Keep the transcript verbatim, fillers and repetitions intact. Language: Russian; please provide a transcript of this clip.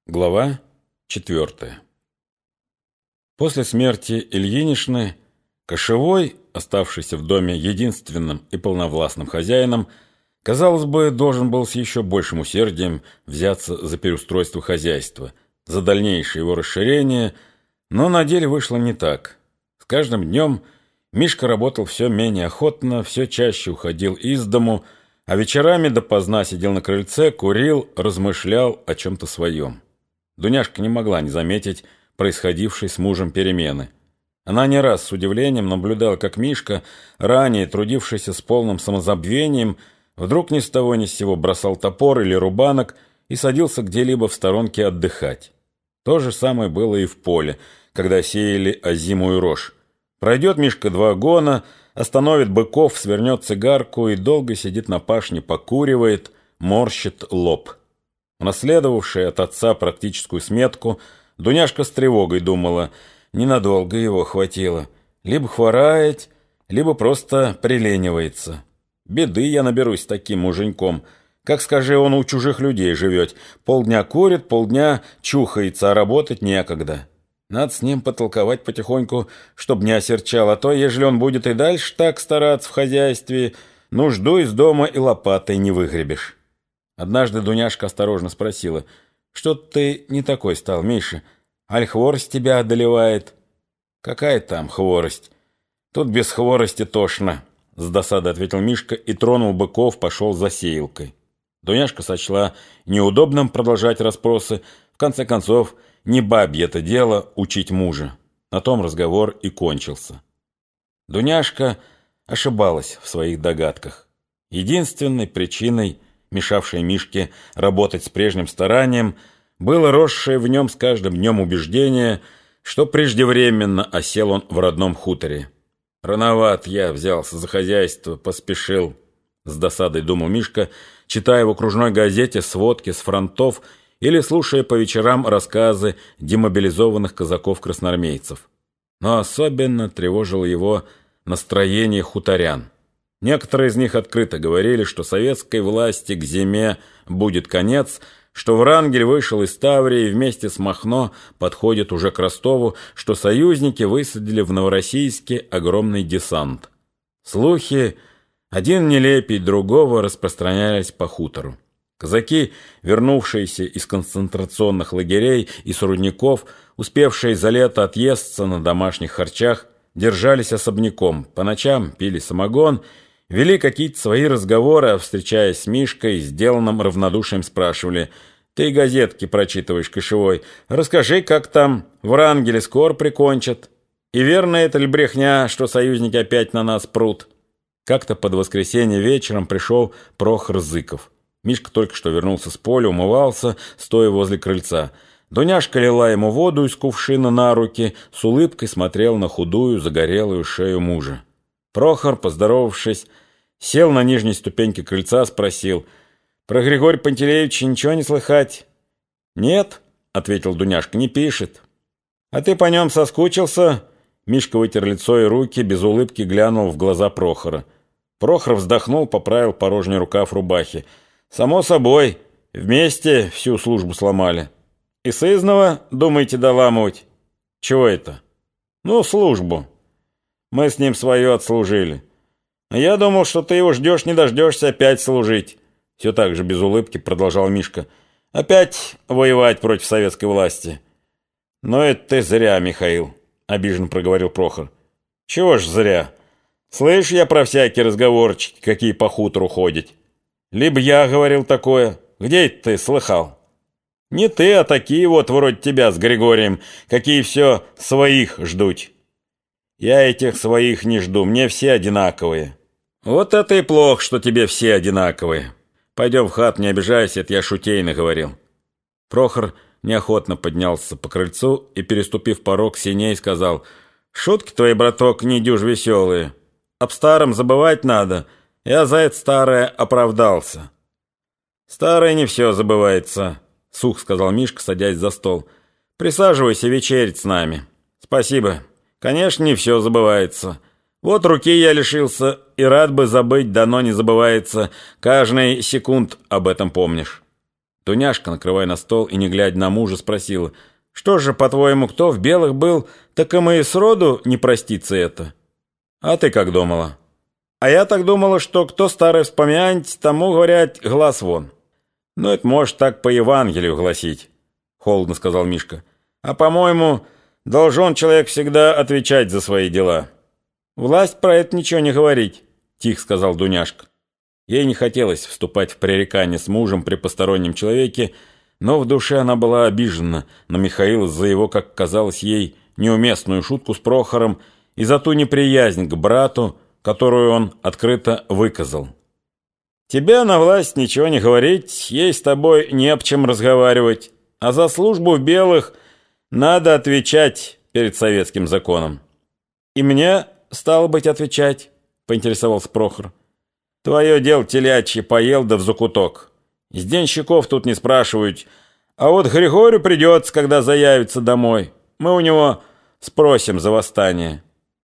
Глава четвертая. После смерти Ильиничны Кошевой, оставшийся в доме единственным и полновластным хозяином, казалось бы, должен был с еще большим усердием взяться за переустройство хозяйства, за дальнейшее его расширение, но на деле вышло не так. С каждым днем Мишка работал все менее охотно, все чаще уходил из дому, а вечерами допоздна сидел на крыльце, курил, размышлял о чем-то своем. Дуняшка не могла не заметить происходившей с мужем перемены. Она не раз с удивлением наблюдала, как Мишка, ранее трудившийся с полным самозабвением, вдруг ни с того ни с сего бросал топор или рубанок и садился где-либо в сторонке отдыхать. То же самое было и в поле, когда сеяли озимую рожь. Пройдет Мишка два гона, остановит быков, свернет цигарку и долго сидит на пашне, покуривает, морщит лоб. Унаследовавшая от отца практическую сметку, Дуняшка с тревогой думала, ненадолго его хватило. Либо хворает, либо просто приленивается. Беды я наберусь таким муженьком. Как, скажи, он у чужих людей живет. Полдня курит, полдня чухается, а работать некогда. Надо с ним потолковать потихоньку, чтоб не осерчал. А то, ежели он будет и дальше так стараться в хозяйстве, нужду из дома и лопатой не выгребешь. Однажды Дуняшка осторожно спросила, «Что ты не такой стал, Миша? Аль хворость тебя одолевает?» «Какая там хворость? Тут без хворости тошно», — с досадой ответил Мишка и тронул быков, пошел за сеялкой. Дуняшка сочла неудобным продолжать расспросы. В конце концов, не бабье это дело учить мужа. На том разговор и кончился. Дуняшка ошибалась в своих догадках. Единственной причиной, мешавшее Мишке работать с прежним старанием, было росшее в нем с каждым днем убеждение, что преждевременно осел он в родном хуторе. «Рановат я взялся за хозяйство, поспешил», — с досадой думал Мишка, читая в окружной газете сводки с фронтов или слушая по вечерам рассказы демобилизованных казаков-красноармейцев. Но особенно тревожило его настроение хуторян. Некоторые из них открыто говорили, что советской власти к зиме будет конец, что Врангель вышел из Таврии и вместе с Махно подходит уже к Ростову, что союзники высадили в Новороссийске огромный десант. Слухи, один нелепей другого, распространялись по хутору. Казаки, вернувшиеся из концентрационных лагерей и с рудников, успевшие за лето отъесться на домашних харчах, держались особняком, по ночам пили самогон, вели какие-то свои разговоры, а, встречаясь с Мишкой, сделанным равнодушием спрашивали, «Ты газетки прочитываешь, Кошевой, расскажи, как там Врангеля скоро прикончат. И верно это ли брехня, что союзники опять на нас прут?» Как-то под воскресенье вечером пришел Прохор Зыков. Мишка только что вернулся с поля, умывался, стоя возле крыльца. Дуняшка лила ему воду из кувшина на руки, с улыбкой смотрел на худую, загорелую шею мужа. Прохор, поздоровавшись, сел на нижней ступеньке крыльца, спросил, «Про Григория Пантелеевича ничего не слыхать?» «Нет», — ответил Дуняшка, — «не пишет». «А ты по нем соскучился?» Мишка вытер лицо и руки, без улыбки глянул в глаза Прохора. Прохор вздохнул, поправил порожний рукав рубахи. «Само собой, вместе всю службу сломали». «И сызнова, думаете, доламывать?» «Чего это?» «Ну, службу. Мы с ним свое отслужили. А я думал, что ты его ждешь, не дождешься опять служить». Все так же без улыбки продолжал Мишка. «Опять воевать против советской власти». «Но это ты зря, Михаил», — обиженно проговорил Прохор. «Чего ж зря? Слышь, я про всякие разговорчики, какие по хутору ходят. Либо я говорил такое. Где это ты слыхал?» «Не ты, а такие вот вроде тебя с Григорием, какие все своих ждут». «Я этих своих не жду, мне все одинаковые». «Вот это и плохо, что тебе все одинаковые. Пойдем в хат, не обижайся, это я шутейно говорил». Прохор неохотно поднялся по крыльцу и, переступив порог сеней, сказал, «Шутки твои, браток, не дюж веселые. Об старом забывать надо, я за это старое оправдался». «Старое не все забывается», — сух сказал Мишка, садясь за стол. «Присаживайся вечерить с нами». «Спасибо. Конечно, не все забывается. Вот руки я лишился, и рад бы забыть, дано не забывается. Каждый секунд об этом помнишь». Дуняшка, накрывая на стол и не глядя на мужа, спросила: «Что же, по-твоему, кто в белых был, так и мы сроду не простится это? А ты как думала?» «А я так думала, что кто старый вспоминать, тому, говорят, глаз вон». «Ну, это может так по Евангелию гласить», — холодно сказал Мишка. «А, по-моему, должен человек всегда отвечать за свои дела». «Власть про это ничего не говорить», — тихо сказал Дуняшка. Ей не хотелось вступать в пререкание с мужем при постороннем человеке, но в душе она была обижена на Михаила за его, как казалось ей, неуместную шутку с Прохором и за ту неприязнь к брату, которую он открыто выказал. «Тебе на власть ничего не говорить, ей с тобой не об чем разговаривать, а за службу в белых надо отвечать перед советским законом». «И мне, стало быть, отвечать?» — поинтересовался Прохор. «Твое дело телячье, поел да в закуток. Из денщиков тут не спрашивают, а вот Григорию придется, когда заявится домой. Мы у него спросим за восстание».